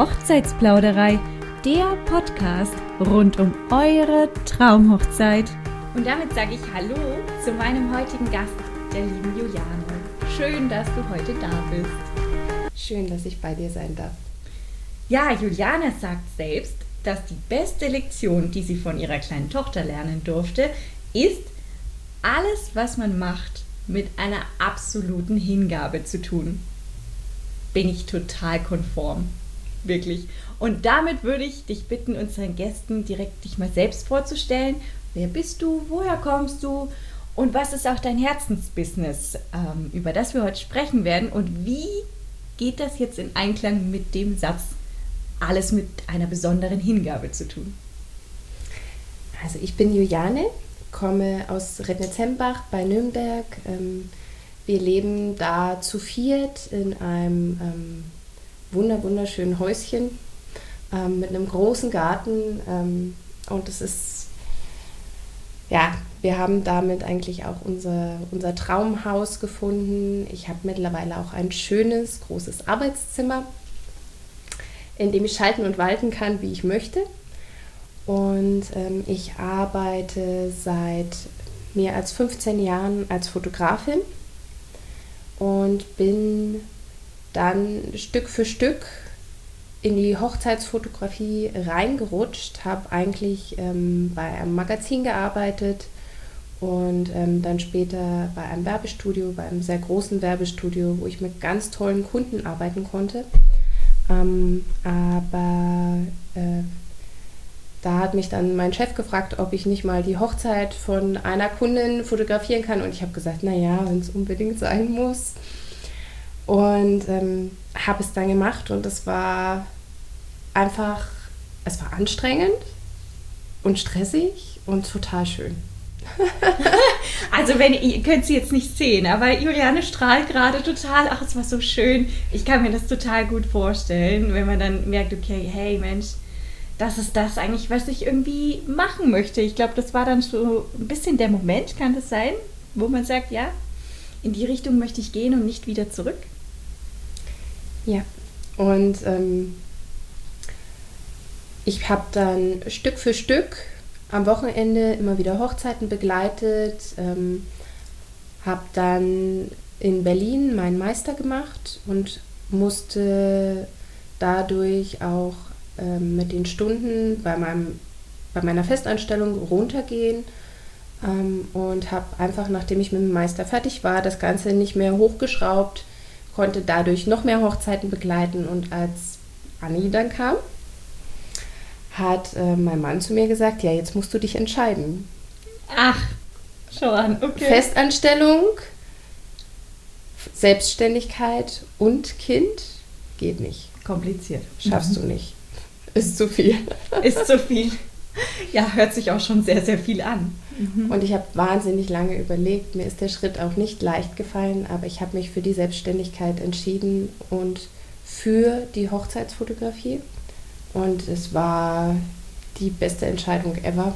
Hochzeitsplauderei, der Podcast rund um eure Traumhochzeit. Und damit sage ich Hallo zu meinem heutigen Gast, der lieben Juliane. Schön, dass du heute da bist. Schön, dass ich bei dir sein darf. Ja, Juliane sagt selbst, dass die beste Lektion, die sie von ihrer kleinen Tochter lernen durfte, ist, alles, was man macht, mit einer absoluten Hingabe zu tun. Bin ich total konform. Wirklich. Und damit würde ich dich bitten, unseren Gästen direkt dich mal selbst vorzustellen. Wer bist du? Woher kommst du? Und was ist auch dein Herzensbusiness, über das wir heute sprechen werden? Und wie geht das jetzt in Einklang mit dem Satz, alles mit einer besonderen Hingabe zu tun? Also ich bin Juliane, komme aus Rednitzhembach bei Nürnberg. Wir leben da zu viert in einem wunderschönen Häuschen mit einem großen Garten. Und es ist, ja, wir haben damit eigentlich auch unser Traumhaus gefunden. Ich habe mittlerweile auch ein schönes, großes Arbeitszimmer, in dem ich schalten und walten kann, wie ich möchte. Und ich arbeite seit mehr als 15 Jahren als Fotografin und bin dann Stück für Stück in die Hochzeitsfotografie reingerutscht, habe eigentlich bei einem Magazin gearbeitet und dann später bei einem Werbestudio, bei einem sehr großen Werbestudio, wo ich mit ganz tollen Kunden arbeiten konnte. Da hat mich dann mein Chef gefragt, ob ich nicht mal die Hochzeit von einer Kundin fotografieren kann. Und ich habe gesagt, naja, wenn es unbedingt sein muss. Und habe es dann gemacht und es war anstrengend und stressig und total schön. Also ihr könnt sie jetzt nicht sehen, aber Juliane strahlt gerade total. Ach, es war so schön. Ich kann mir das total gut vorstellen, wenn man dann merkt, okay, hey Mensch, das ist das eigentlich, was ich irgendwie machen möchte. Ich glaube, das war dann so ein bisschen der Moment, kann das sein, wo man sagt, ja, in die Richtung möchte ich gehen und nicht wieder zurück? Ja, und ich habe dann Stück für Stück am Wochenende immer wieder Hochzeiten begleitet, habe dann in Berlin meinen Meister gemacht und musste dadurch auch mit den Stunden bei meiner Festanstellung runtergehen und habe einfach, nachdem ich mit dem Meister fertig war, das Ganze nicht mehr hochgeschraubt, konnte dadurch noch mehr Hochzeiten begleiten. Und als Anni dann kam, hat mein Mann zu mir gesagt, ja, jetzt musst du dich entscheiden. Ach, schau an, okay. Festanstellung, Selbstständigkeit und Kind geht nicht. Kompliziert. Schaffst du nicht. Ist zu viel. Ist zu viel. Ja, hört sich auch schon sehr, sehr viel an. Und ich habe wahnsinnig lange überlegt. Mir ist der Schritt auch nicht leicht gefallen, aber ich habe mich für die Selbstständigkeit entschieden und für die Hochzeitsfotografie. Und es war die beste Entscheidung ever.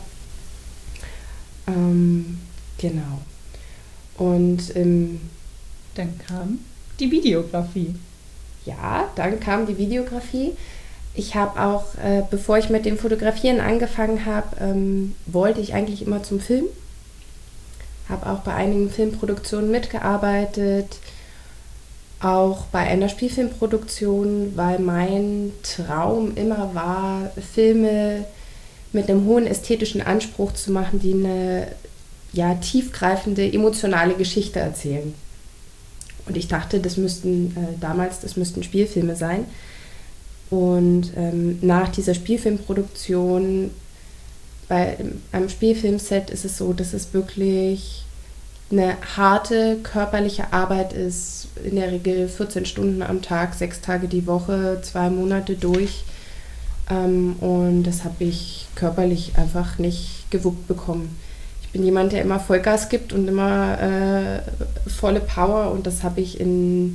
Genau. Und dann kam die Videografie. Ja, dann kam die Videografie. Ich habe auch, bevor ich mit dem Fotografieren angefangen habe, wollte ich eigentlich immer zum Film. Habe auch bei einigen Filmproduktionen mitgearbeitet, auch bei einer Spielfilmproduktion, weil mein Traum immer war, Filme mit einem hohen ästhetischen Anspruch zu machen, die eine tiefgreifende, emotionale Geschichte erzählen. Und ich dachte, das müssten Spielfilme sein. Und nach dieser Spielfilmproduktion, bei einem Spielfilmset ist es so, dass es wirklich eine harte körperliche Arbeit ist, in der Regel 14 Stunden am Tag, 6 Tage die Woche, 2 Monate durch. Und das habe ich körperlich einfach nicht gewuppt bekommen. Ich bin jemand, der immer Vollgas gibt und immer volle Power, und das habe ich in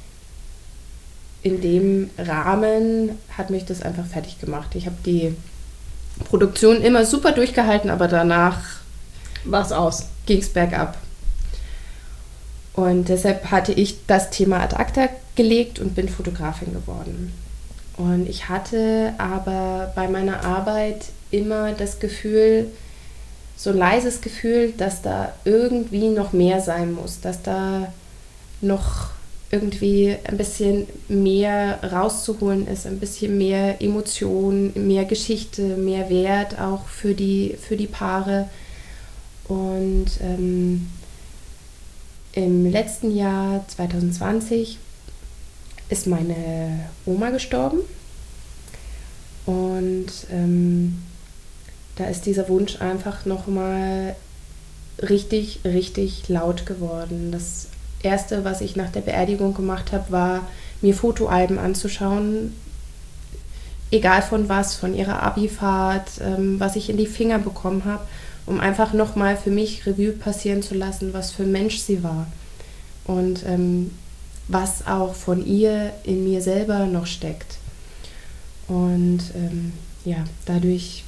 dem Rahmen, hat mich das einfach fertig gemacht. Ich habe die Produktion immer super durchgehalten, aber danach ging es bergab. Und deshalb hatte ich das Thema ad acta gelegt und bin Fotografin geworden. Und ich hatte aber bei meiner Arbeit immer das Gefühl, so ein leises Gefühl, dass da irgendwie noch mehr sein muss, dass da noch irgendwie ein bisschen mehr rauszuholen ist, ein bisschen mehr Emotion, mehr Geschichte, mehr Wert auch für die Paare. Und im letzten Jahr 2020 ist meine Oma gestorben und da ist dieser Wunsch einfach nochmal richtig, richtig laut geworden. Das Erste, was ich nach der Beerdigung gemacht habe, war, mir Fotoalben anzuschauen, egal von was, von ihrer Abifahrt, was ich in die Finger bekommen habe, um einfach nochmal für mich Revue passieren zu lassen, was für ein Mensch sie war und was auch von ihr in mir selber noch steckt. Und dadurch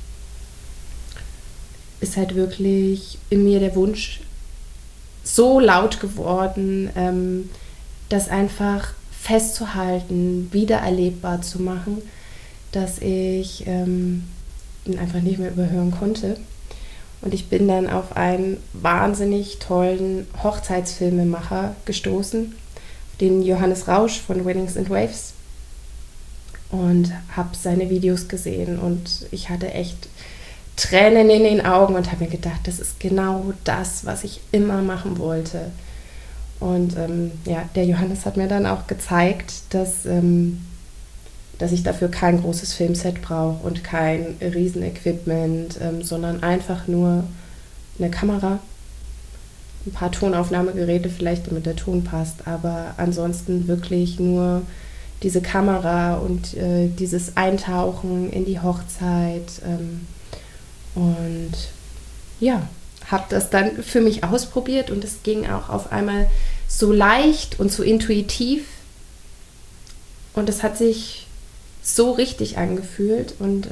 ist halt wirklich in mir der Wunsch so laut geworden, das einfach festzuhalten, wieder erlebbar zu machen, dass ich ihn einfach nicht mehr überhören konnte. Und ich bin dann auf einen wahnsinnig tollen Hochzeitsfilmemacher gestoßen, den Johannes Rausch von Weddings and Waves, und habe seine Videos gesehen und ich hatte echt Tränen in den Augen und habe mir gedacht, das ist genau das, was ich immer machen wollte. Und der Johannes hat mir dann auch gezeigt, dass ich dafür kein großes Filmset brauche und kein Riesenequipment, sondern einfach nur eine Kamera, ein paar Tonaufnahmegeräte vielleicht, damit der Ton passt, aber ansonsten wirklich nur diese Kamera und dieses Eintauchen in die Hochzeit. Und ja, habe das dann für mich ausprobiert und es ging auch auf einmal so leicht und so intuitiv und es hat sich so richtig angefühlt und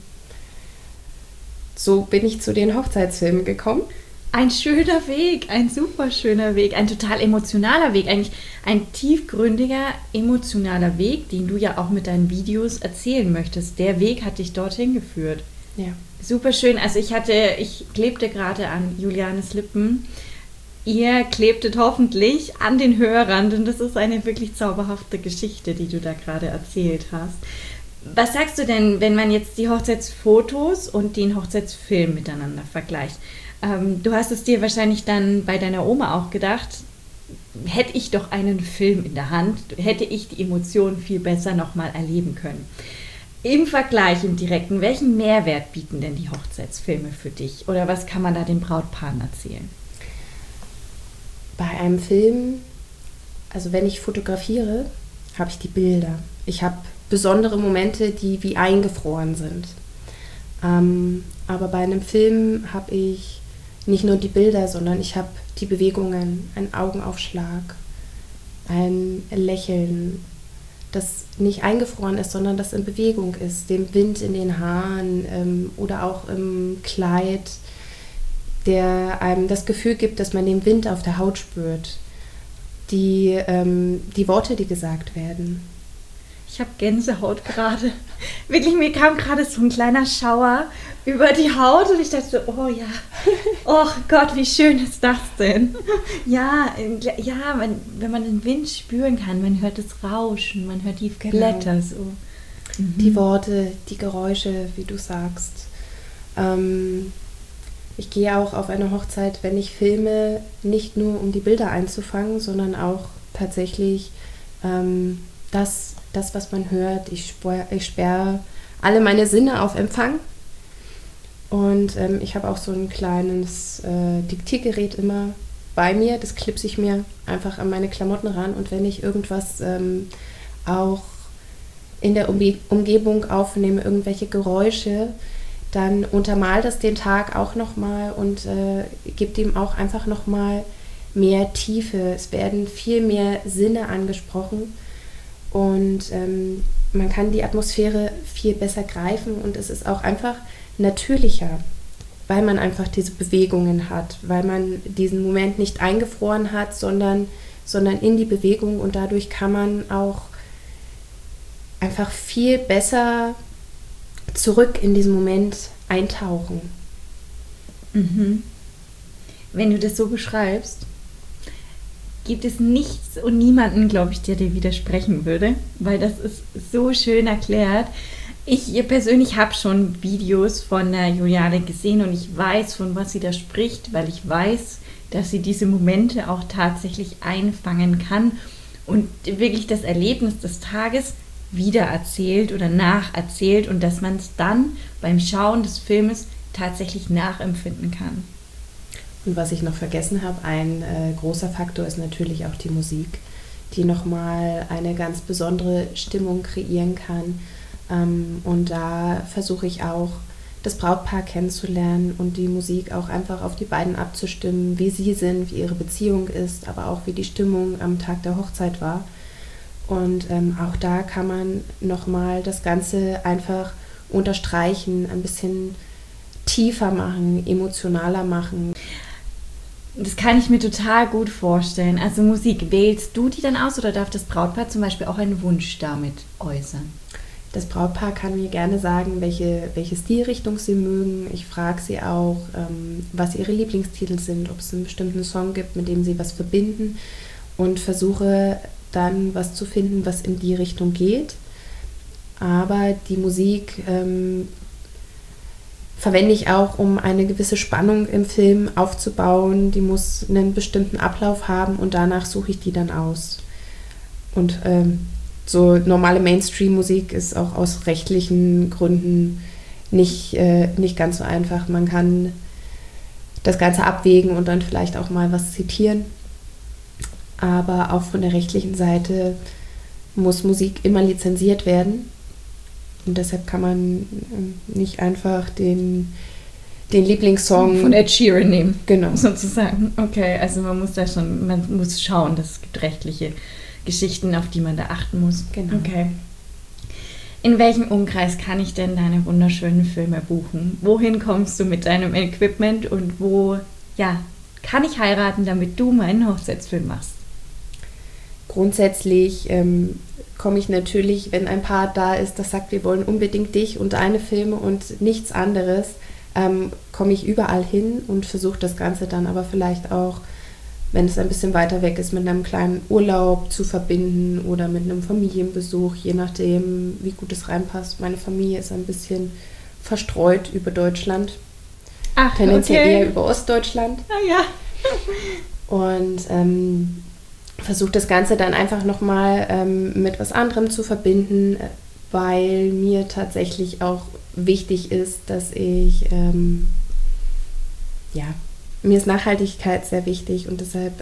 so bin ich zu den Hochzeitsfilmen gekommen. Ein schöner Weg, ein super schöner Weg, ein total emotionaler Weg, eigentlich ein tiefgründiger, emotionaler Weg, den du ja auch mit deinen Videos erzählen möchtest. Der Weg hat dich dorthin geführt. Ja. Super schön. Also ich klebte gerade an Julianes Lippen. Ihr klebtet hoffentlich an den Hörern, denn das ist eine wirklich zauberhafte Geschichte, die du da gerade erzählt hast. Was sagst du denn, wenn man jetzt die Hochzeitsfotos und den Hochzeitsfilm miteinander vergleicht? Du hast es dir wahrscheinlich dann bei deiner Oma auch gedacht, hätte ich doch einen Film in der Hand, hätte ich die Emotionen viel besser nochmal erleben können. Im Vergleich, im Direkten, welchen Mehrwert bieten denn die Hochzeitsfilme für dich? Oder was kann man da den Brautpaaren erzählen? Bei einem Film, also wenn ich fotografiere, habe ich die Bilder. Ich habe besondere Momente, die wie eingefroren sind. Aber bei einem Film habe ich nicht nur die Bilder, sondern ich habe die Bewegungen, einen Augenaufschlag, ein Lächeln, das nicht eingefroren ist, sondern das in Bewegung ist, den Wind in den Haaren oder auch im Kleid, der einem das Gefühl gibt, dass man den Wind auf der Haut spürt, die Worte, die gesagt werden. Ich habe Gänsehaut gerade. Wirklich, mir kam gerade so ein kleiner Schauer über die Haut und ich dachte so, oh ja, oh Gott, wie schön ist das denn? Ja, wenn man den Wind spüren kann, man hört das Rauschen, man hört die Blätter so. Die Worte, die Geräusche, wie du sagst. Ich gehe auch auf eine Hochzeit, wenn ich filme, nicht nur um die Bilder einzufangen, sondern auch tatsächlich das, was man hört. Ich sperre alle meine Sinne auf Empfang. Und ich habe auch so ein kleines Diktiergerät immer bei mir. Das klipse ich mir einfach an meine Klamotten ran. Und wenn ich irgendwas auch in der Umgebung aufnehme, irgendwelche Geräusche, dann untermal das den Tag auch nochmal und gibt ihm auch einfach nochmal mehr Tiefe. Es werden viel mehr Sinne angesprochen und man kann die Atmosphäre viel besser greifen und es ist auch einfach natürlicher, weil man einfach diese Bewegungen hat, weil man diesen Moment nicht eingefroren hat, sondern in die Bewegung und dadurch kann man auch einfach viel besser zurück in diesen Moment eintauchen. Mhm. Wenn du das so beschreibst, gibt es nichts und niemanden, glaube ich, der dir widersprechen würde, weil das ist so schön erklärt. Ich persönlich habe schon Videos von der Juliane gesehen und ich weiß, von was sie da spricht, weil ich weiß, dass sie diese Momente auch tatsächlich einfangen kann und wirklich das Erlebnis des Tages wiedererzählt oder nacherzählt und dass man es dann beim Schauen des Filmes tatsächlich nachempfinden kann. Und was ich noch vergessen habe, ein großer Faktor ist natürlich auch die Musik, die nochmal eine ganz besondere Stimmung kreieren kann. Und da versuche ich auch, das Brautpaar kennenzulernen und die Musik auch einfach auf die beiden abzustimmen, wie sie sind, wie ihre Beziehung ist, aber auch wie die Stimmung am Tag der Hochzeit war. Und auch da kann man nochmal das Ganze einfach unterstreichen, ein bisschen tiefer machen, emotionaler machen. Das kann ich mir total gut vorstellen. Also Musik, wählst du die dann aus oder darf das Brautpaar zum Beispiel auch einen Wunsch damit äußern? Das Brautpaar kann mir gerne sagen, welche Stilrichtung sie mögen. Ich frage sie auch, was ihre Lieblingstitel sind, ob es einen bestimmten Song gibt, mit dem sie was verbinden und versuche dann was zu finden, was in die Richtung geht. Aber die Musik verwende ich auch, um eine gewisse Spannung im Film aufzubauen. Die muss einen bestimmten Ablauf haben und danach suche ich die dann aus. Und so normale Mainstream-Musik ist auch aus rechtlichen Gründen nicht ganz so einfach. Man kann das Ganze abwägen und dann vielleicht auch mal was zitieren. Aber auch von der rechtlichen Seite muss Musik immer lizenziert werden. Und deshalb kann man nicht einfach den Lieblingssong von Ed Sheeran nehmen. Genau. Sozusagen. Okay, also man muss schauen, dass es gibt rechtliche Geschichten, auf die man da achten muss. Genau. Okay. In welchem Umkreis kann ich denn deine wunderschönen Filme buchen? Wohin kommst du mit deinem Equipment und wo, kann ich heiraten, damit du meinen Hochzeitsfilm machst? Grundsätzlich komme ich natürlich, wenn ein Paar da ist, das sagt, wir wollen unbedingt dich und deine Filme und nichts anderes, komme ich überall hin und versuche das Ganze dann aber vielleicht auch, wenn es ein bisschen weiter weg ist, mit einem kleinen Urlaub zu verbinden oder mit einem Familienbesuch, je nachdem, wie gut es reinpasst. Meine Familie ist ein bisschen verstreut über Deutschland. Ach, tendenziell okay. eher über Ostdeutschland. Ah ja. Und versuche das Ganze dann einfach nochmal mit was anderem zu verbinden, weil mir tatsächlich auch wichtig ist, dass ich, mir ist Nachhaltigkeit sehr wichtig und deshalb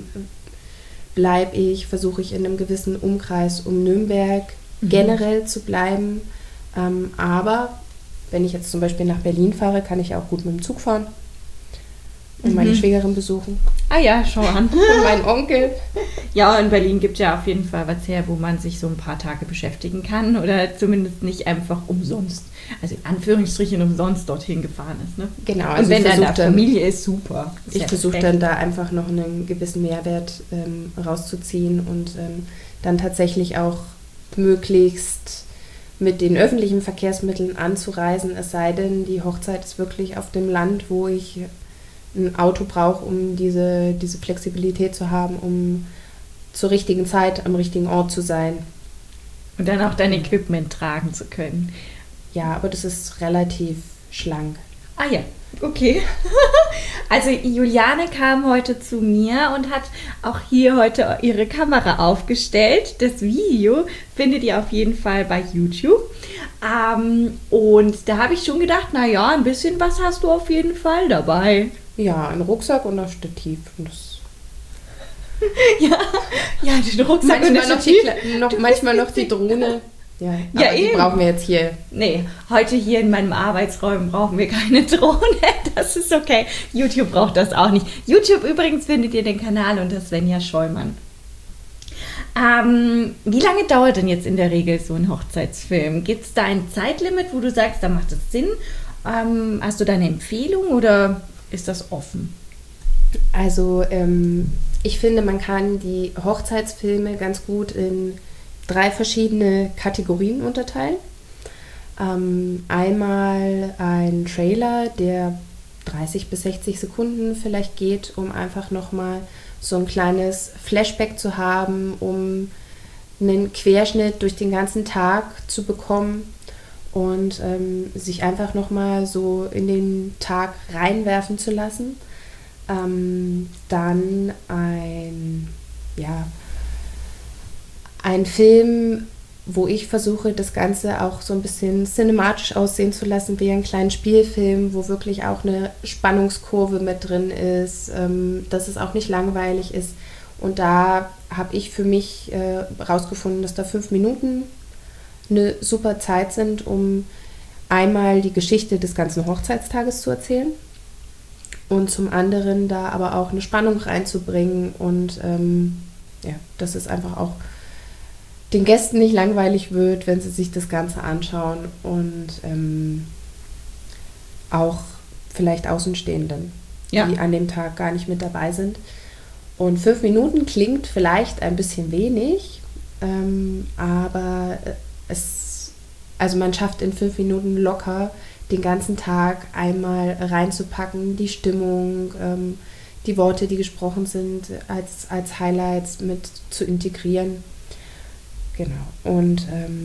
versuche ich in einem gewissen Umkreis um Nürnberg generell zu bleiben. Aber wenn ich jetzt zum Beispiel nach Berlin fahre, kann ich auch gut mit dem Zug fahren und meine Schwägerin besuchen. Ah ja, schau an. Und meinen Onkel. Ja, in Berlin gibt es ja auf jeden Fall was her, wo man sich so ein paar Tage beschäftigen kann oder zumindest nicht einfach umsonst, also in Anführungsstrichen umsonst dorthin gefahren ist. Ne? Genau. Also und wenn dann Familie ist, super. Ich versuche dann da einfach noch einen gewissen Mehrwert rauszuziehen und dann tatsächlich auch möglichst mit den öffentlichen Verkehrsmitteln anzureisen, es sei denn, die Hochzeit ist wirklich auf dem Land, wo ich ein Auto brauche, um diese Flexibilität zu haben, um zur richtigen Zeit am richtigen Ort zu sein. Und dann auch dein Equipment tragen zu können. Ja, aber das ist relativ schlank. Ah ja, okay. Also Juliane kam heute zu mir und hat auch hier heute ihre Kamera aufgestellt. Das Video findet ihr auf jeden Fall bei YouTube. Und da habe ich schon gedacht, naja, ein bisschen was hast du auf jeden Fall dabei. Ja, ein Rucksack und ein Stativ. Und das ja, den Rucksack und das Stativ. Manchmal noch die Drohne. Ja, aber die brauchen wir jetzt hier. Nee, heute hier in meinem Arbeitsraum brauchen wir keine Drohne. Das ist okay. YouTube braucht das auch nicht. YouTube übrigens findet ihr den Kanal unter Svenja Scheumann. Wie lange dauert denn jetzt in der Regel so ein Hochzeitsfilm? Gibt es da ein Zeitlimit, wo du sagst, da macht es Sinn? Hast du da eine Empfehlung oder ist das offen? Also ich finde, man kann die Hochzeitsfilme ganz gut in 3 verschiedene Kategorien unterteilen. Einmal ein Trailer, der 30 bis 60 Sekunden vielleicht geht, um einfach nochmal so ein kleines Flashback zu haben, um einen Querschnitt durch den ganzen Tag zu bekommen und sich einfach nochmal so in den Tag reinwerfen zu lassen. Dann ein Film, wo ich versuche, das Ganze auch so ein bisschen cinematisch aussehen zu lassen, wie einen kleinen Spielfilm, wo wirklich auch eine Spannungskurve mit drin ist, dass es auch nicht langweilig ist. Und da habe ich für mich rausgefunden, dass da 5 Minuten eine super Zeit sind, um einmal die Geschichte des ganzen Hochzeitstages zu erzählen und zum anderen da aber auch eine Spannung reinzubringen und dass es einfach auch den Gästen nicht langweilig wird, wenn sie sich das Ganze anschauen und auch vielleicht Außenstehenden, die an dem Tag gar nicht mit dabei sind. Und 5 Minuten klingt vielleicht ein bisschen wenig, aber man schafft in 5 Minuten locker den ganzen Tag einmal reinzupacken, die Stimmung, die Worte, die gesprochen sind, als Highlights mit zu integrieren. Genau. Und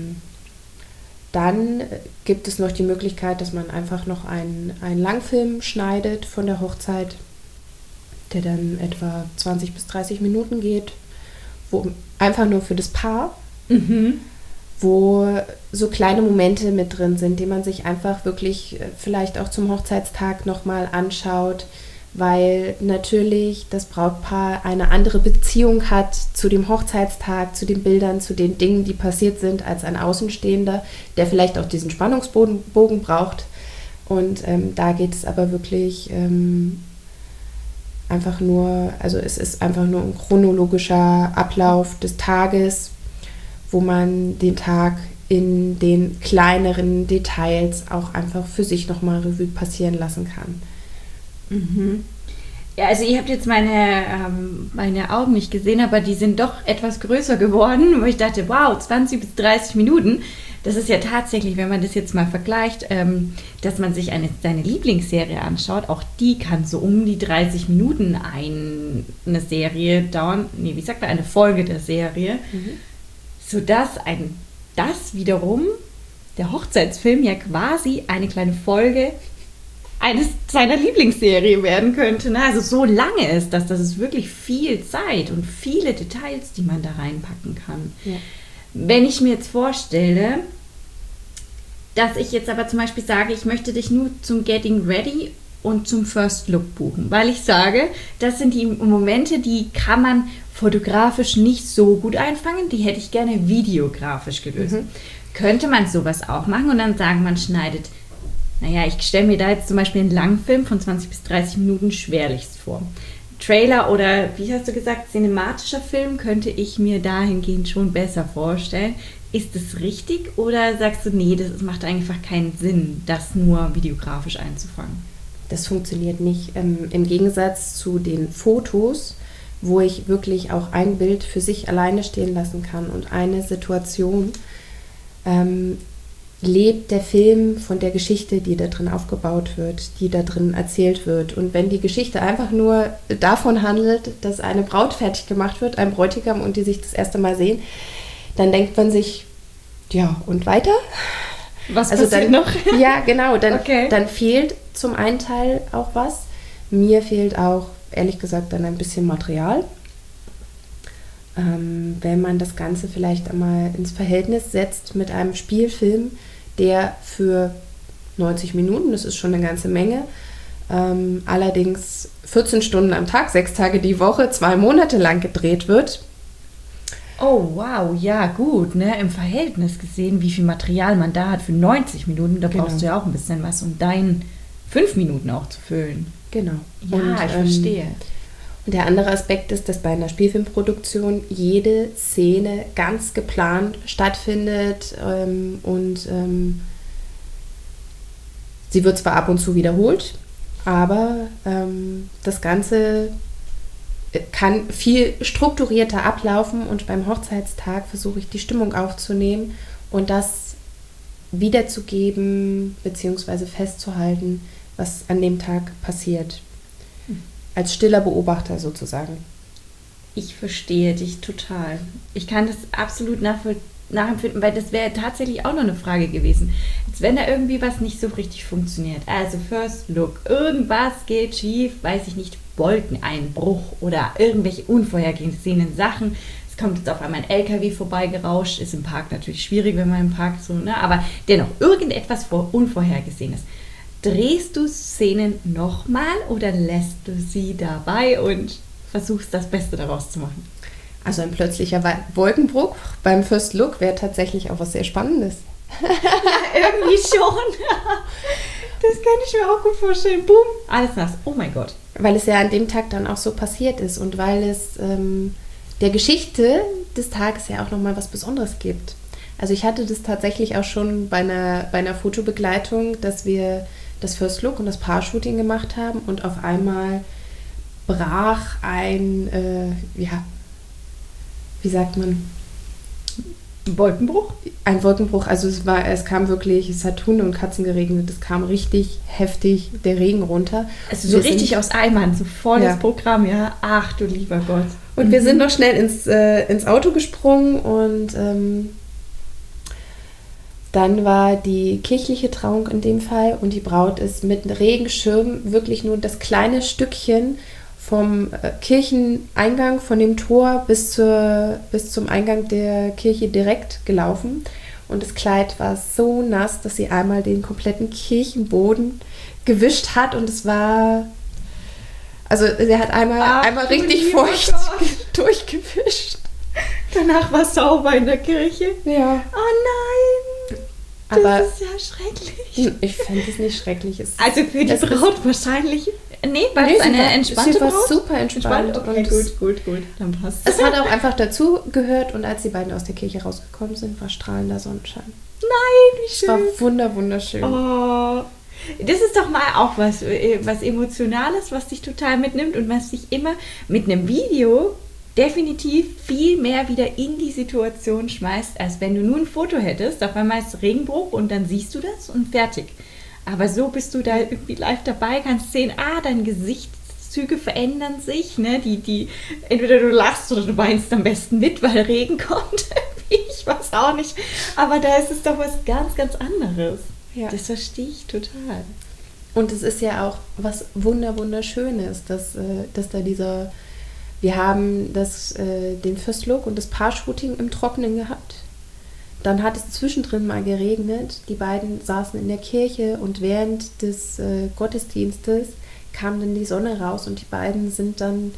dann gibt es noch die Möglichkeit, dass man einfach noch einen Langfilm schneidet von der Hochzeit, der dann etwa 20 bis 30 Minuten geht, wo einfach nur für das Paar, wo so kleine Momente mit drin sind, die man sich einfach wirklich vielleicht auch zum Hochzeitstag nochmal anschaut, weil natürlich das Brautpaar eine andere Beziehung hat zu dem Hochzeitstag, zu den Bildern, zu den Dingen, die passiert sind, als ein Außenstehender, der vielleicht auch diesen Spannungsbogen braucht. Und da geht es aber wirklich es ist einfach nur ein chronologischer Ablauf des Tages, wo man den Tag in den kleineren Details auch einfach für sich nochmal Revue passieren lassen kann. Ja, also ihr habt jetzt meine Augen nicht gesehen, aber die sind doch etwas größer geworden, wo ich dachte, wow, 20 bis 30 Minuten. Das ist ja tatsächlich, wenn man das jetzt mal vergleicht, dass man sich seine Lieblingsserie anschaut, auch die kann so um die 30 Minuten eine Serie dauern, eine Folge der Serie, sodass das wiederum, der Hochzeitsfilm ja quasi eine kleine Folge seiner Lieblingsserie werden könnte. Ne? Also so lange ist das ist wirklich viel Zeit und viele Details, die man da reinpacken kann. Ja. Wenn ich mir jetzt vorstelle, dass ich jetzt aber zum Beispiel sage, ich möchte dich nur zum Getting Ready und zum First Look buchen, weil ich sage, das sind die Momente, die kann man fotografisch nicht so gut einfangen, die hätte ich gerne videografisch gelöst. Könnte man sowas auch machen und dann sagen, man schneidet, ich stelle mir da jetzt zum Beispiel einen Langfilm von 20 bis 30 Minuten schwerlichst vor. Trailer oder, wie hast du gesagt, cinematischer Film könnte ich mir dahingehend schon besser vorstellen. Ist das richtig oder sagst du, nee, das macht einfach keinen Sinn, das nur videografisch einzufangen? Das funktioniert nicht. Im Gegensatz zu den Fotos, wo ich wirklich auch ein Bild für sich alleine stehen lassen kann und eine Situation, lebt der Film von der Geschichte, die da drin aufgebaut wird, die da drin erzählt wird. Und wenn die Geschichte einfach nur davon handelt, dass eine Braut fertig gemacht wird, ein Bräutigam und die sich das erste Mal sehen, dann denkt man sich, ja, und weiter? Was passiert noch? Ja, genau. Dann fehlt zum einen Teil auch was. Mir fehlt auch, ehrlich gesagt, dann ein bisschen Material. Wenn man das Ganze vielleicht einmal ins Verhältnis setzt mit einem Spielfilm, der für 90 Minuten, das ist schon eine ganze Menge, allerdings 14 Stunden am Tag, 6 Tage die Woche, 2 Monate lang gedreht wird. Oh, wow, ja, gut, ne? Im Verhältnis gesehen, wie viel Material man da hat für 90 Minuten, da brauchst du ja auch ein bisschen was, um deinen 5 Minuten auch zu füllen. Genau. Ja, ich verstehe. Und der andere Aspekt ist, dass bei einer Spielfilmproduktion jede Szene ganz geplant stattfindet und sie wird zwar ab und zu wiederholt, aber das Ganze kann viel strukturierter ablaufen und beim Hochzeitstag versuche ich die Stimmung aufzunehmen und das wiederzugeben bzw. festzuhalten, was an dem Tag passiert. Als stiller Beobachter sozusagen. Ich verstehe dich total. Ich kann das absolut nachempfinden, weil das wäre tatsächlich auch noch eine Frage gewesen. Jetzt, wenn da irgendwie was nicht so richtig funktioniert, also First Look, irgendwas geht schief, weiß ich nicht, Wolkeneinbruch oder irgendwelche unvorhergesehenen Sachen. Es kommt jetzt auf einmal ein LKW vorbeigerauscht, ist im Park natürlich schwierig, wenn man im Park so, ne? Aber dennoch irgendetwas Unvorhergesehenes. Drehst du Szenen nochmal oder lässt du sie dabei und versuchst das Beste daraus zu machen? Also ein plötzlicher Wolkenbruch beim First Look wäre tatsächlich auch was sehr Spannendes. Irgendwie schon. Das kann ich mir auch gut vorstellen. Boom, alles nass. Oh mein Gott. Weil es ja an dem Tag dann auch so passiert ist und weil es der Geschichte des Tages ja auch nochmal was Besonderes gibt. Also ich hatte das tatsächlich auch schon bei einer Fotobegleitung, dass wir das First Look und das Paar-Shooting gemacht haben und auf einmal brach ein, wie sagt man? Wolkenbruch? Ein Wolkenbruch, also es kam wirklich, es hat Hunde und Katzen geregnet, es kam richtig heftig der Regen runter. Also so richtig aus Eimern, so volles Programm, ja. Ach du lieber Gott. Und wir sind noch schnell ins Auto gesprungen und dann war die kirchliche Trauung in dem Fall und die Braut ist mit Regenschirm wirklich nur das kleine Stückchen vom Kircheneingang, von dem Tor bis zum Eingang der Kirche direkt gelaufen. Und das Kleid war so nass, dass sie einmal den kompletten Kirchenboden gewischt hat. Und es war... Also sie hat einmal richtig feucht durchgewischt. Danach war es sauber in der Kirche. Ja. Oh nein! Aber das ist ja schrecklich. Ich fände es nicht schrecklich. Also für die Braut wahrscheinlich... Nee, weil es eine entspannte Braut? Sie war super entspannt. Okay, gut. Dann passt es. Es hat auch einfach dazu gehört und als die beiden aus der Kirche rausgekommen sind, war strahlender Sonnenschein. Nein, wie schön. Es war wunderschön. Oh, das ist doch mal auch was Emotionales, was dich total mitnimmt und was dich immer mit einem Video definitiv viel mehr wieder in die Situation schmeißt, als wenn du nur ein Foto hättest. Auf einmal ist Regenbruch und dann siehst du das und fertig. Aber so bist du da irgendwie live dabei, kannst sehen, deine Gesichtszüge verändern sich, ne? Die entweder du lachst oder du weinst am besten mit, weil Regen kommt. Ich weiß auch nicht. Aber da ist es doch was ganz, ganz anderes. Ja. Das verstehe ich total. Und es ist ja auch was Wunderschönes, dass da dieser... Wir haben den First Look und das Paar-Shooting im Trockenen gehabt. Dann hat es zwischendrin mal geregnet. Die beiden saßen in der Kirche und während des Gottesdienstes kam dann die Sonne raus und die beiden sind dann,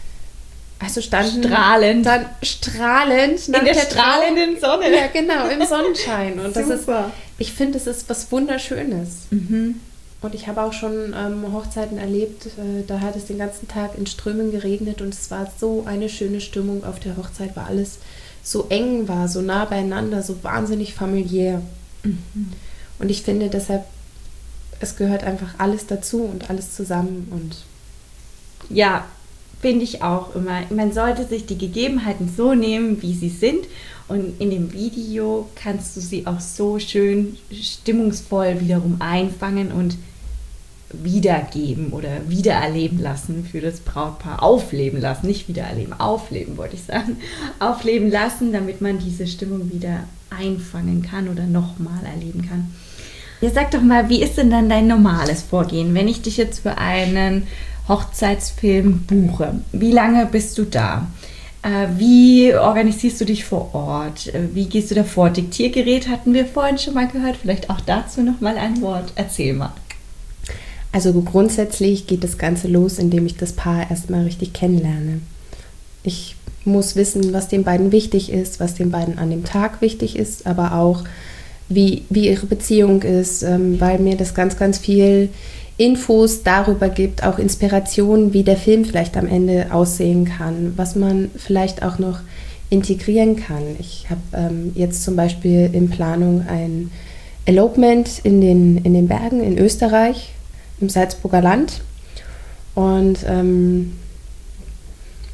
standen strahlend. Dann strahlend nach in der strahlenden Sonne. Ja, genau, im Sonnenschein. Und Super. Ich finde, das ist was Wunderschönes. Mhm. Und ich habe auch schon Hochzeiten erlebt, da hat es den ganzen Tag in Strömen geregnet und es war so eine schöne Stimmung auf der Hochzeit, weil alles so eng war, so nah beieinander, so wahnsinnig familiär. Mhm. Und ich finde deshalb, es gehört einfach alles dazu und alles zusammen. Und ja, finde ich auch immer. Man sollte sich die Gegebenheiten so nehmen, wie sie sind. Und in dem Video kannst du sie auch so schön stimmungsvoll wiederum einfangen und wiedergeben oder wiedererleben lassen für das Brautpaar. Aufleben lassen, nicht wiedererleben, aufleben wollte ich sagen. Aufleben lassen, damit man diese Stimmung wieder einfangen kann oder nochmal erleben kann. Ja, sag doch mal, wie ist denn dann dein normales Vorgehen, wenn ich dich jetzt für einen Hochzeitsfilm buche? Wie lange bist du da? Wie organisierst du dich vor Ort? Wie gehst du da vor? Diktiergerät hatten wir vorhin schon mal gehört. Vielleicht auch dazu noch mal ein Wort. Erzähl mal. Also grundsätzlich geht das Ganze los, indem ich das Paar erstmal richtig kennenlerne. Ich muss wissen, was den beiden wichtig ist, was den beiden an dem Tag wichtig ist, aber auch, wie ihre Beziehung ist, weil mir das ganz, ganz viel Infos darüber gibt, auch Inspirationen, wie der Film vielleicht am Ende aussehen kann, was man vielleicht auch noch integrieren kann. Ich habe jetzt zum Beispiel in Planung ein Elopement in den Bergen in Österreich, im Salzburger Land. Und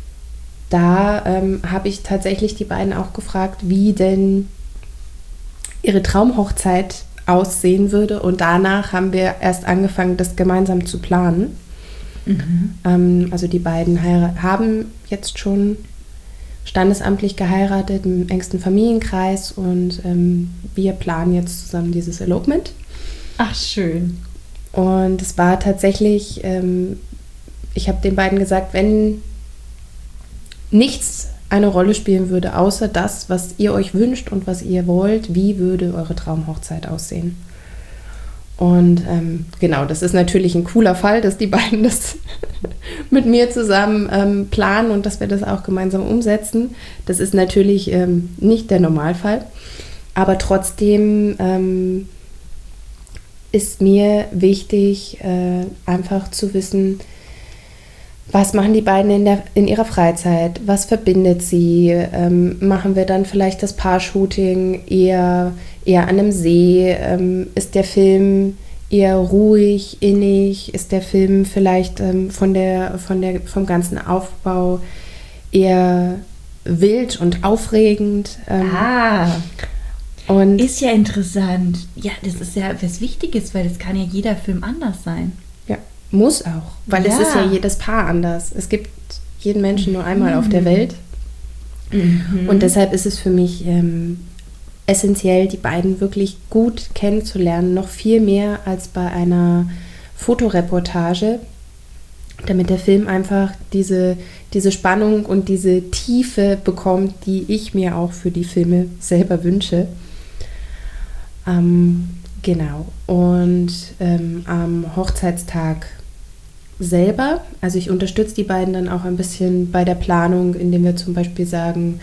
da habe ich tatsächlich die beiden auch gefragt, wie denn ihre Traumhochzeit aussehen würde. Und danach haben wir erst angefangen, das gemeinsam zu planen. Also die beiden haben jetzt schon standesamtlich geheiratet im engsten Familienkreis und wir planen jetzt zusammen dieses Elopement. Ach, schön. Und es war tatsächlich, ich habe den beiden gesagt, wenn nichts eine Rolle spielen würde, außer das, was ihr euch wünscht und was ihr wollt, wie würde eure Traumhochzeit aussehen? Und genau, das ist natürlich ein cooler Fall, dass die beiden das mit mir zusammen planen und dass wir das auch gemeinsam umsetzen. Das ist natürlich nicht der Normalfall, aber trotzdem ist mir wichtig, einfach zu wissen, was machen die beiden in ihrer Freizeit, was verbindet sie, machen wir dann vielleicht das Paar-Shooting eher an einem See, ist der Film eher ruhig, innig, ist der Film vielleicht vom ganzen Aufbau eher wild und aufregend. Und ist ja interessant. Ja, das ist ja was Wichtiges, weil das kann ja jeder Film anders sein. Ja, muss auch, weil es ist ja jedes Paar anders. Es gibt jeden Menschen nur einmal auf der Welt. Und deshalb ist es für mich essentiell, die beiden wirklich gut kennenzulernen, noch viel mehr als bei einer Fotoreportage, damit der Film einfach diese Spannung und diese Tiefe bekommt, die ich mir auch für die Filme selber wünsche. Genau. Und am Hochzeitstag selber, also ich unterstütze die beiden dann auch ein bisschen bei der Planung, indem wir zum Beispiel sagen,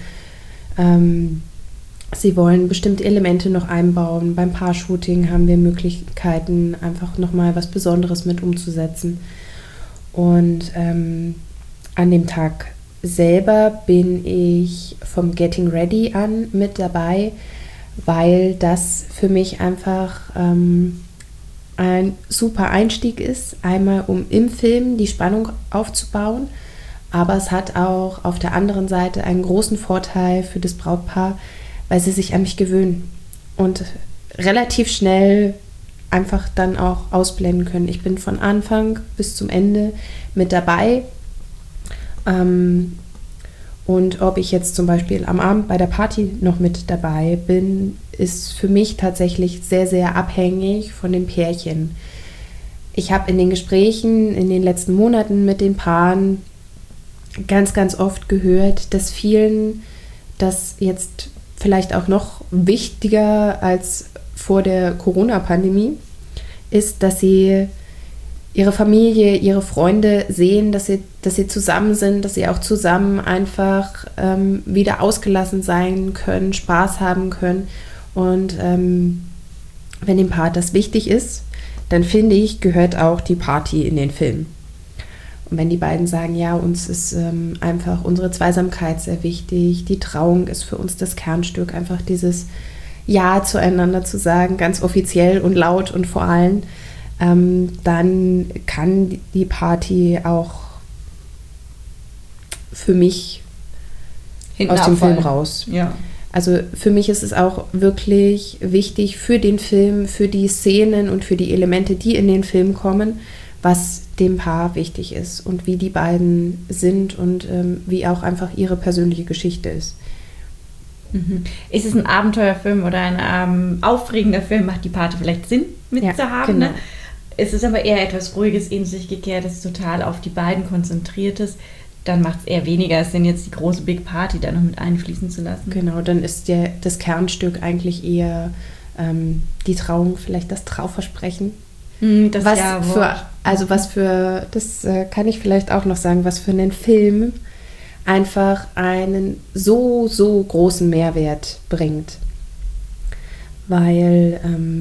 sie wollen bestimmte Elemente noch einbauen. Beim Paar-Shooting haben wir Möglichkeiten, einfach nochmal was Besonderes mit umzusetzen. Und an dem Tag selber bin ich vom Getting Ready an mit dabei, weil das für mich einfach ein super Einstieg ist, einmal um im Film die Spannung aufzubauen, aber es hat auch auf der anderen Seite einen großen Vorteil für das Brautpaar, weil sie sich an mich gewöhnen und relativ schnell einfach dann auch ausblenden können. Ich bin von Anfang bis zum Ende mit dabei. Und ob ich jetzt zum Beispiel am Abend bei der Party noch mit dabei bin, ist für mich tatsächlich sehr, sehr abhängig von den Pärchen. Ich habe in den Gesprächen in den letzten Monaten mit den Paaren ganz, ganz oft gehört, dass vielen das jetzt vielleicht auch noch wichtiger als vor der Corona-Pandemie ist, dass sie ihre Familie, ihre Freunde sehen, dass sie zusammen sind, dass sie auch zusammen einfach wieder ausgelassen sein können, Spaß haben können. Und wenn dem Paar das wichtig ist, dann finde ich, gehört auch die Party in den Film. Und wenn die beiden sagen, ja, uns ist einfach unsere Zweisamkeit sehr wichtig, die Trauung ist für uns das Kernstück, einfach dieses Ja zueinander zu sagen, ganz offiziell und laut und vor allem, dann kann die Party auch für mich aus dem Film raus. Ja. Also für mich ist es auch wirklich wichtig für den Film, für die Szenen und für die Elemente, die in den Film kommen, was dem Paar wichtig ist und wie die beiden sind und wie auch einfach ihre persönliche Geschichte ist. Ist es ein Abenteuerfilm oder ein aufregender Film, macht die Party vielleicht Sinn mitzuhaben? Genau. Ne? Es ist aber eher etwas Ruhiges, in sich gekehrtes, total auf die beiden konzentriertes. Dann macht es eher weniger Sinn, jetzt die große Big Party da noch mit einfließen zu lassen. Genau, dann ist das Kernstück eigentlich eher die Trauung, vielleicht das Trauversprechen. Das kann ich vielleicht auch noch sagen, was für einen Film einfach einen so, so großen Mehrwert bringt. Weil,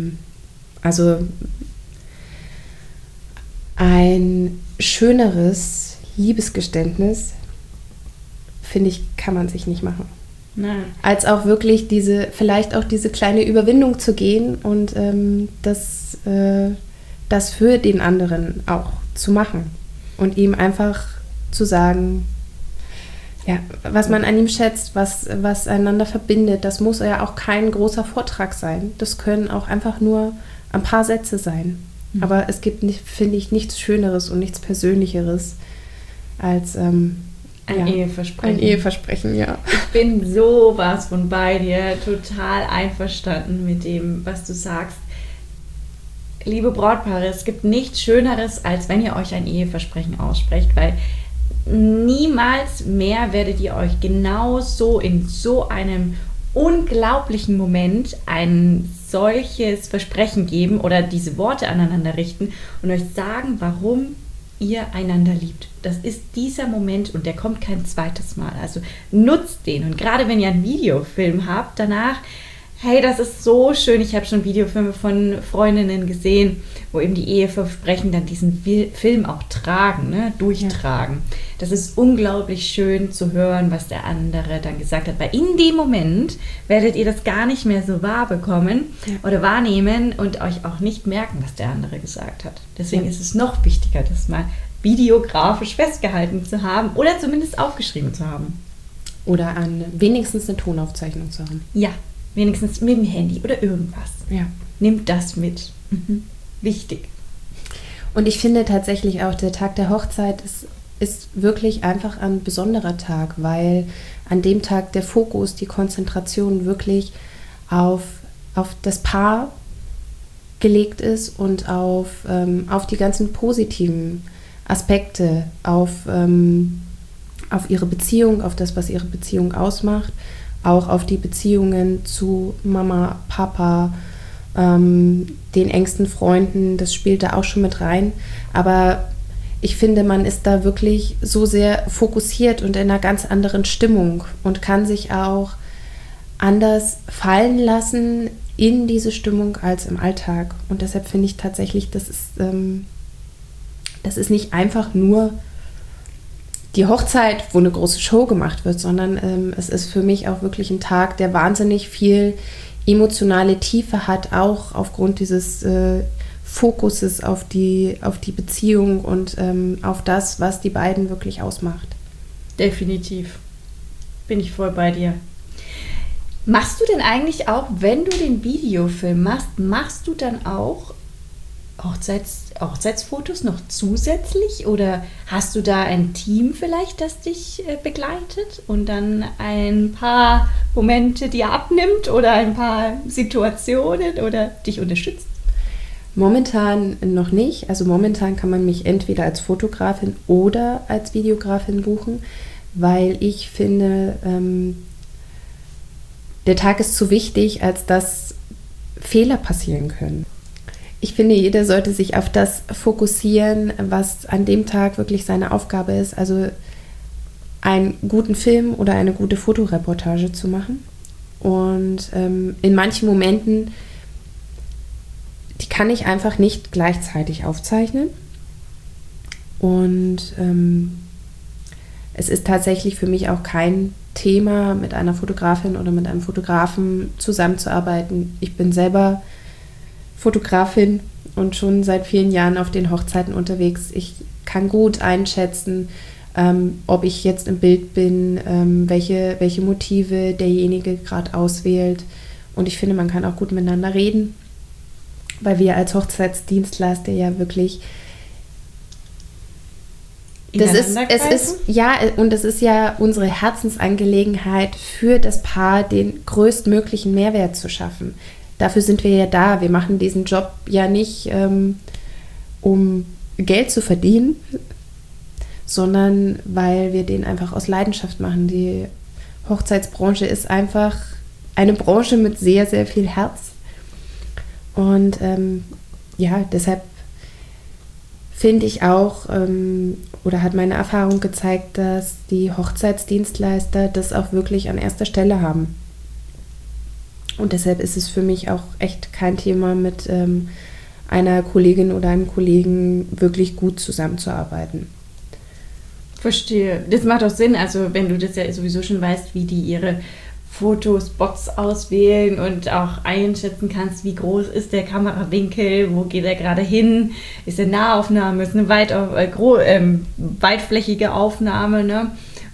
ein schöneres Liebesgeständnis, finde ich, kann man sich nicht machen. Nein. Als auch wirklich vielleicht auch diese kleine Überwindung zu gehen und das für den anderen auch zu machen und ihm einfach zu sagen, Ja, was man an ihm schätzt, was einander verbindet, das muss ja auch kein großer Vortrag sein. Das können auch einfach nur ein paar Sätze sein. Aber es gibt, finde ich, nichts Schöneres und nichts Persönlicheres als Eheversprechen. Ein Eheversprechen, ja. Ich bin sowas von bei dir, total einverstanden mit dem, was du sagst. Liebe Brautpaare, es gibt nichts Schöneres, als wenn ihr euch ein Eheversprechen aussprecht, weil niemals mehr werdet ihr euch genauso in so einem unglaublichen Moment ein solches Versprechen geben oder diese Worte aneinander richten und euch sagen, warum ihr einander liebt. Das ist dieser Moment und der kommt kein zweites Mal. Also nutzt den. Und gerade wenn ihr einen Videofilm habt, danach, hey, das ist so schön. Ich habe schon Videofilme von Freundinnen gesehen, wo eben die Eheversprechen dann diesen Film auch tragen, ne, durchtragen. Ja. Das ist unglaublich schön zu hören, was der andere dann gesagt hat. Weil in dem Moment werdet ihr das gar nicht mehr so wahr bekommen oder wahrnehmen und euch auch nicht merken, was der andere gesagt hat. Deswegen ist es noch wichtiger, das mal videografisch festgehalten zu haben oder zumindest aufgeschrieben zu haben. Oder wenigstens eine Tonaufzeichnung zu haben. Ja. Wenigstens mit dem Handy oder irgendwas. Ja. Nehmt das mit. Wichtig. Und ich finde tatsächlich auch, der Tag der Hochzeit ist wirklich einfach ein besonderer Tag, weil an dem Tag der Fokus, die Konzentration wirklich auf das Paar gelegt ist und auf die ganzen positiven Aspekte, auf ihre Beziehung, auf das, was ihre Beziehung ausmacht, auch auf die Beziehungen zu Mama, Papa, den engsten Freunden, das spielt da auch schon mit rein. Aber ich finde, man ist da wirklich so sehr fokussiert und in einer ganz anderen Stimmung und kann sich auch anders fallen lassen in diese Stimmung als im Alltag. Und deshalb finde ich tatsächlich, das ist nicht einfach nur die Hochzeit, wo eine große Show gemacht wird, sondern es ist für mich auch wirklich ein Tag, der wahnsinnig viel emotionale Tiefe hat, auch aufgrund dieses Fokuses auf die Beziehung und auf das, was die beiden wirklich ausmacht. Definitiv. Bin ich voll bei dir. Machst du denn eigentlich auch, wenn du den Videofilm machst du dann auch Hochzeitsfotos noch zusätzlich oder hast du da ein Team vielleicht, das dich begleitet und dann ein paar Momente dir abnimmt oder ein paar Situationen oder dich unterstützt? Momentan noch nicht. Also momentan kann man mich entweder als Fotografin oder als Videografin buchen, weil ich finde, der Tag ist zu wichtig, als dass Fehler passieren können. Ich finde, jeder sollte sich auf das fokussieren, was an dem Tag wirklich seine Aufgabe ist. Also einen guten Film oder eine gute Fotoreportage zu machen. Und in manchen Momenten, die kann ich einfach nicht gleichzeitig aufzeichnen. Und es ist tatsächlich für mich auch kein Thema, mit einer Fotografin oder mit einem Fotografen zusammenzuarbeiten. Ich bin selber Fotografin und schon seit vielen Jahren auf den Hochzeiten unterwegs. Ich kann gut einschätzen, ob ich jetzt im Bild bin, welche Motive derjenige gerade auswählt. Und ich finde, man kann auch gut miteinander reden, weil wir als Hochzeitsdienstleister ja wirklich es ist ja unsere Herzensangelegenheit, für das Paar den größtmöglichen Mehrwert zu schaffen. Dafür sind wir ja da. Wir machen diesen Job ja nicht, um Geld zu verdienen, sondern weil wir den einfach aus Leidenschaft machen. Die Hochzeitsbranche ist einfach eine Branche mit sehr, sehr viel Herz. Und deshalb finde ich auch, oder hat meine Erfahrung gezeigt, dass die Hochzeitsdienstleister das auch wirklich an erster Stelle haben. Und deshalb ist es für mich auch echt kein Thema, mit einer Kollegin oder einem Kollegen wirklich gut zusammenzuarbeiten. Verstehe. Das macht auch Sinn, also wenn du das ja sowieso schon weißt, wie die ihre Fotospots auswählen und auch einschätzen kannst, wie groß ist der Kamerawinkel, wo geht er gerade hin, ist eine Nahaufnahme, ist eine weitflächige Aufnahme, ne?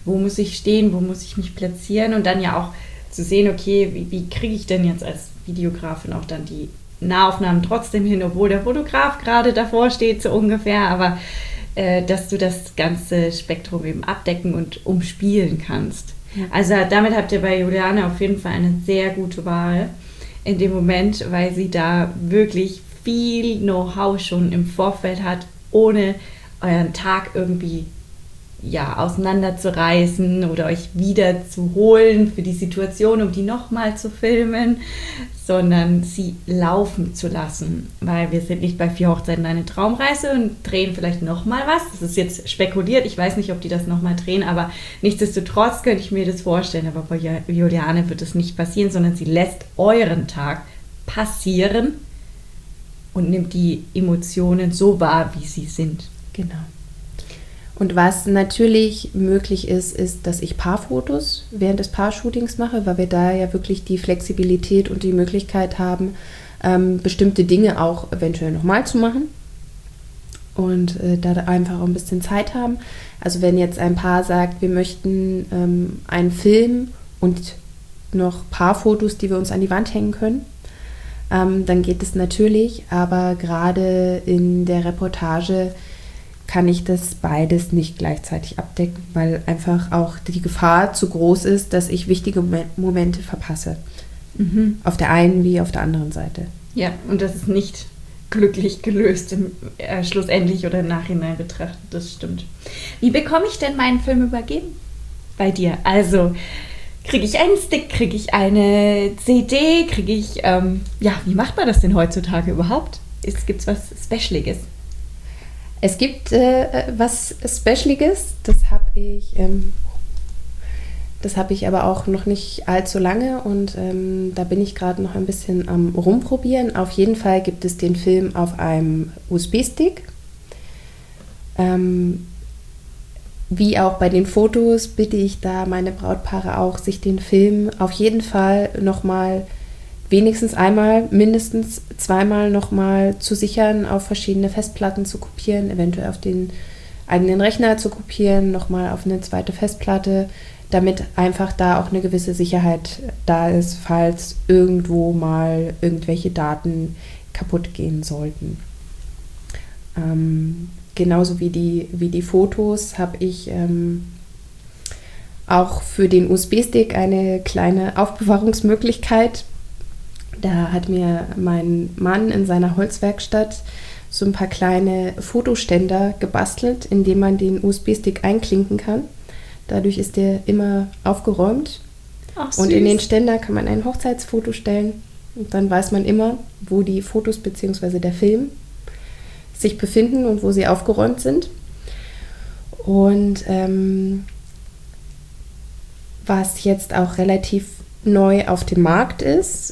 wo muss ich stehen, wo muss ich mich platzieren und dann ja auch zu sehen, okay, wie kriege ich denn jetzt als Videografin auch dann die Nahaufnahmen trotzdem hin, obwohl der Fotograf gerade davor steht, so ungefähr, aber dass du das ganze Spektrum eben abdecken und umspielen kannst. Also damit habt ihr bei Juliane auf jeden Fall eine sehr gute Wahl in dem Moment, weil sie da wirklich viel Know-how schon im Vorfeld hat, ohne euren Tag irgendwie auseinanderzureißen oder euch wieder zu holen für die Situation, um die nochmal zu filmen, sondern sie laufen zu lassen, weil wir sind nicht bei 4 Hochzeiten eine Traumreise und drehen vielleicht nochmal was. Das ist jetzt spekuliert, ich weiß nicht, ob die das nochmal drehen, aber nichtsdestotrotz könnte ich mir das vorstellen, aber bei Juliane wird es nicht passieren, sondern sie lässt euren Tag passieren und nimmt die Emotionen so wahr, wie sie sind. Genau. Und was natürlich möglich ist, dass ich Paarfotos während des Paarshootings mache, weil wir da ja wirklich die Flexibilität und die Möglichkeit haben, bestimmte Dinge auch eventuell nochmal zu machen und da einfach auch ein bisschen Zeit haben. Also wenn jetzt ein Paar sagt, wir möchten einen Film und noch Paarfotos, die wir uns an die Wand hängen können, dann geht es natürlich, aber gerade in der Reportage kann ich das beides nicht gleichzeitig abdecken, weil einfach auch die Gefahr zu groß ist, dass ich wichtige Momente verpasse. Auf der einen wie auf der anderen Seite. Ja, und das ist nicht glücklich gelöst schlussendlich oder im Nachhinein betrachtet, das stimmt. Wie bekomme ich denn meinen Film übergeben bei dir? Also, kriege ich einen Stick, kriege ich eine CD, kriege ich, wie macht man das denn heutzutage überhaupt? Gibt es was Specialiges? Es gibt was Specialiges, das habe ich aber auch noch nicht allzu lange und da bin ich gerade noch ein bisschen am Rumprobieren. Auf jeden Fall gibt es den Film auf einem USB-Stick. Wie auch bei den Fotos bitte ich da meine Brautpaare auch, sich den Film auf jeden Fall nochmal wenigstens einmal, mindestens zweimal nochmal zu sichern, auf verschiedene Festplatten zu kopieren, eventuell auf den eigenen Rechner zu kopieren, nochmal auf eine zweite Festplatte, damit einfach da auch eine gewisse Sicherheit da ist, falls irgendwo mal irgendwelche Daten kaputt gehen sollten. Genauso wie die Fotos habe ich auch für den USB-Stick eine kleine Aufbewahrungsmöglichkeit. Da hat mir mein Mann in seiner Holzwerkstatt so ein paar kleine Fotoständer gebastelt, in denen man den USB-Stick einklinken kann. Dadurch ist der immer aufgeräumt. Ach, süß. Und in den Ständer kann man ein Hochzeitsfoto stellen. Und dann weiß man immer, wo die Fotos bzw. der Film sich befinden und wo sie aufgeräumt sind. Und was jetzt auch relativ neu auf dem Markt ist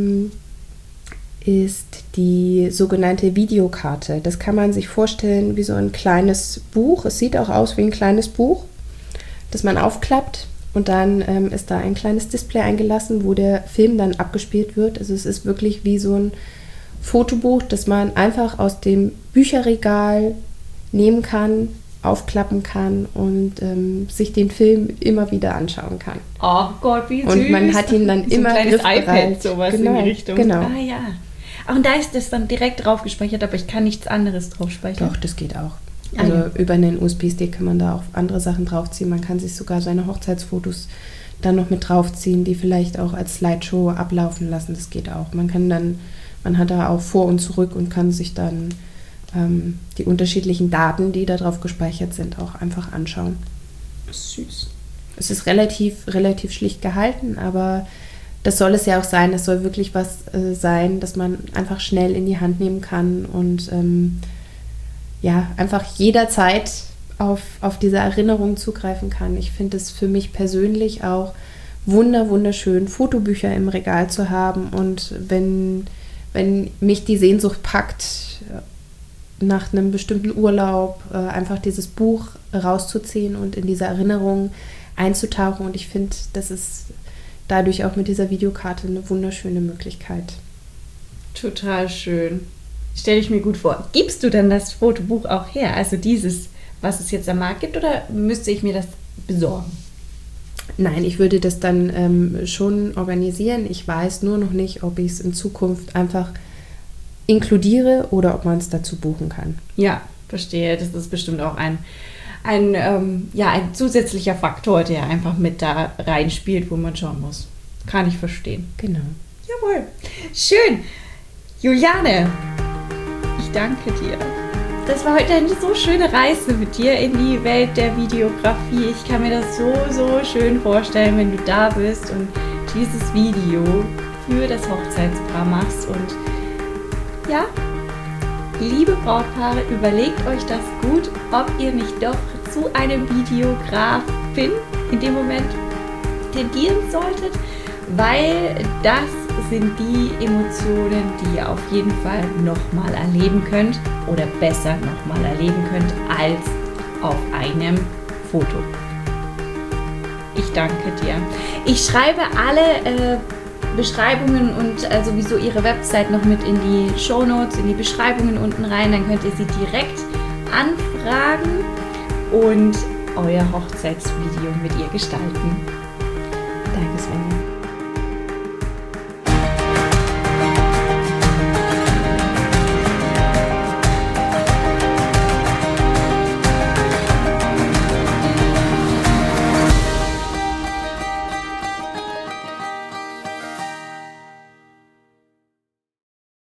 die sogenannte Videokarte. Das kann man sich vorstellen wie so ein kleines Buch. Es sieht auch aus wie ein kleines Buch, das man aufklappt und dann ist da ein kleines Display eingelassen, wo der Film dann abgespielt wird. Also es ist wirklich wie so ein Fotobuch, das man einfach aus dem Bücherregal nehmen kann, aufklappen kann und sich den Film immer wieder anschauen kann. Oh Gott, wie süß. Und man hat ihn dann so immer ein kleines griffbereit. iPad, sowas genau, in die Richtung. Genau. Ah ja. Ach, und da ist das dann direkt drauf gespeichert, aber ich kann nichts anderes drauf speichern. Doch, das geht auch. Also über einen USB-Stick kann man da auch andere Sachen draufziehen. Man kann sich sogar seine Hochzeitsfotos dann noch mit draufziehen, die vielleicht auch als Slideshow ablaufen lassen. Das geht auch. Man hat da auch vor und zurück und kann sich dann die unterschiedlichen Daten, die da drauf gespeichert sind, auch einfach anschauen. Süß. Es ist relativ schlicht gehalten, aber das soll es ja auch sein. Es soll wirklich was sein, das man einfach schnell in die Hand nehmen kann und einfach jederzeit auf diese Erinnerung zugreifen kann. Ich finde es für mich persönlich auch wunderschön, Fotobücher im Regal zu haben und wenn mich die Sehnsucht packt, nach einem bestimmten Urlaub einfach dieses Buch rauszuziehen und in diese Erinnerung einzutauchen. Und ich finde, das ist dadurch auch mit dieser Videokarte eine wunderschöne Möglichkeit. Total schön. Stelle ich mir gut vor. Gibst du denn das Fotobuch auch her? Also dieses, was es jetzt am Markt gibt, oder müsste ich mir das besorgen? Nein, ich würde das dann schon organisieren. Ich weiß nur noch nicht, ob ich es in Zukunft einfach inkludiere oder ob man es dazu buchen kann. Ja, verstehe. Das ist bestimmt auch ein zusätzlicher Faktor, der einfach mit da reinspielt, wo man schauen muss. Kann ich verstehen. Genau. Jawohl. Schön. Juliane, ich danke dir. Das war heute eine so schöne Reise mit dir in die Welt der Videografie. Ich kann mir das so schön vorstellen, wenn du da bist und dieses Video für das Hochzeitspaar machst. Und ja, liebe Brautpaare, überlegt euch das gut, ob ihr nicht doch zu einem Videografin in dem Moment tendieren solltet, weil das sind die Emotionen, die ihr auf jeden Fall nochmal erleben könnt oder besser nochmal erleben könnt als auf einem Foto. Ich danke dir. Ich schreibe alle Beschreibungen und sowieso ihre Website noch mit in die Shownotes, in die Beschreibungen unten rein. Dann könnt ihr sie direkt anfragen und euer Hochzeitsvideo mit ihr gestalten. Danke, Svenja.